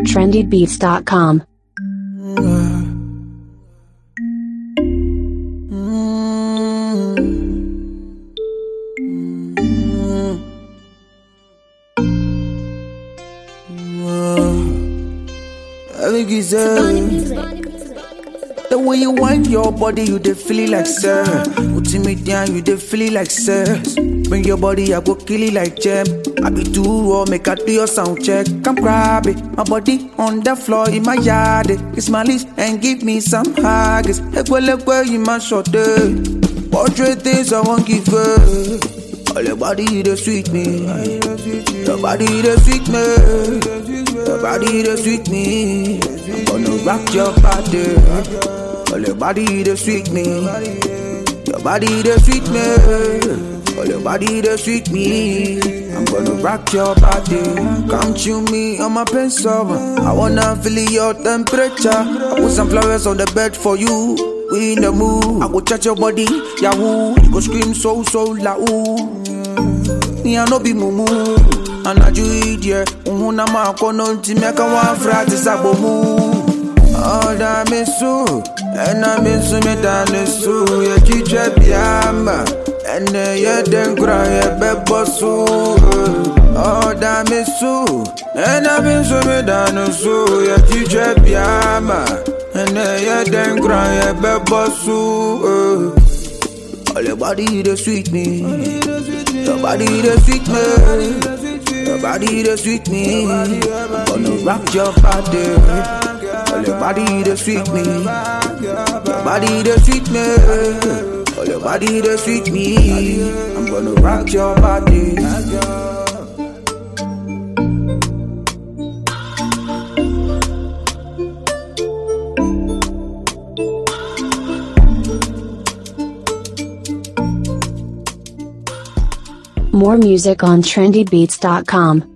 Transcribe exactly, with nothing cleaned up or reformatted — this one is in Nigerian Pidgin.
trendy beats dot com. The way you wind your body, you dey feel it like sir. Putting me down, you dey feel it like sir. Bring your body, I go kill it like gem. I be too raw, make I do your sound check. Come grab it, my body on the floor in my yard. Kiss my lips and give me some hugs. Ekwe lekwe, you my short day. Portrait things I won't give her. All your body, they sweet me. Your body, they sweet me. Your body, they sweet me. I'm gonna rock your body. All your body, they sweet me. Your body, they sweet me. All your body, they sweet me. I'm gonna rock your body. Come chew me on my pencil. I wanna feel your temperature. I put some flowers on the bed for you. We in the mood. I go touch your body, yahoo. You go scream so so loud. Me I no be mumu, and I do it yeah. Una ma kono nti me ka wan frati sabomu. Oh da me so, and I miss me da ne so. Ye chiche biamba, and ye den kura ye bebo so. Oh da me so, and I miss me da ne so. Ye chiche biamba, and ye den kura ye bebo so. All your body they sweet me. Your body they sweet me. Your body they sweet me. I'm gonna rock your body. All your body they sweet me. Your body they sweet me. All your body they sweet me. I'm gonna rock your body. More music on trendy beats dot com.